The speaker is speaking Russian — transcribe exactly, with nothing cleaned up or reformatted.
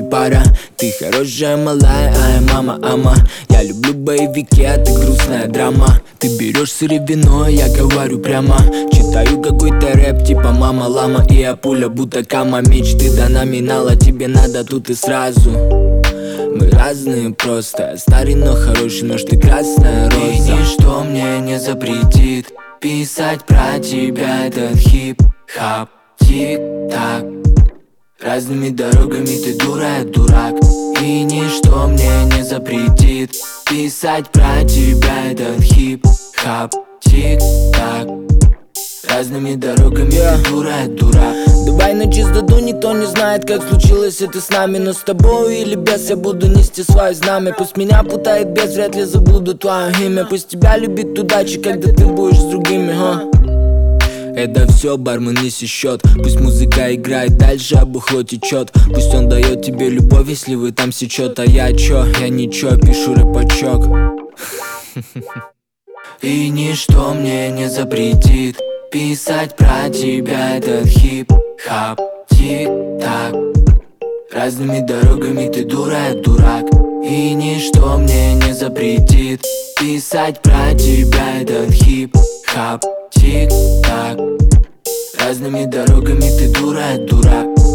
пара. Ты хорошая малая, ай, мама, ама. Я люблю боевики, а ты грустная драма. Ты берешь сыр и вино, я говорю прямо. Читаю какой-то рэп, типа мама, лама. И я пуля, будто кама. Мечты до номинала, тебе надо тут и сразу. Мы разные просто, старый, но хороший, нож, ты красная роза. И ничто мне не запретит писать про тебя этот хип-хап. Тик-так, разными дорогами ты дура, я дурак. И ничто мне не запретит писать про тебя этот хип-хап. Тик-так, разными дорогами yeah. Ты дура, я дурак. Давай на чистоту, никто не знает, как случилось это с нами. Но с тобою или без я буду нести свое знамя. Пусть меня путает без, вряд ли забуду твое имя. Пусть тебя любит удача, когда ты будешь с другими, ха. Это все, бармен, неси счет. Пусть музыка играет дальше, а бухло течет. Пусть он дает тебе любовь, если вы там сечет. А я чё? Я ничего, пишу рэпачок. И ничто мне не запретит писать про тебя этот хип-хап. Тик-так, разными дорогами ты дура, я дурак. И ничто мне не запретит писать про тебя этот хип-хап. Тик-так, разными дорогами ты дура, я дурак.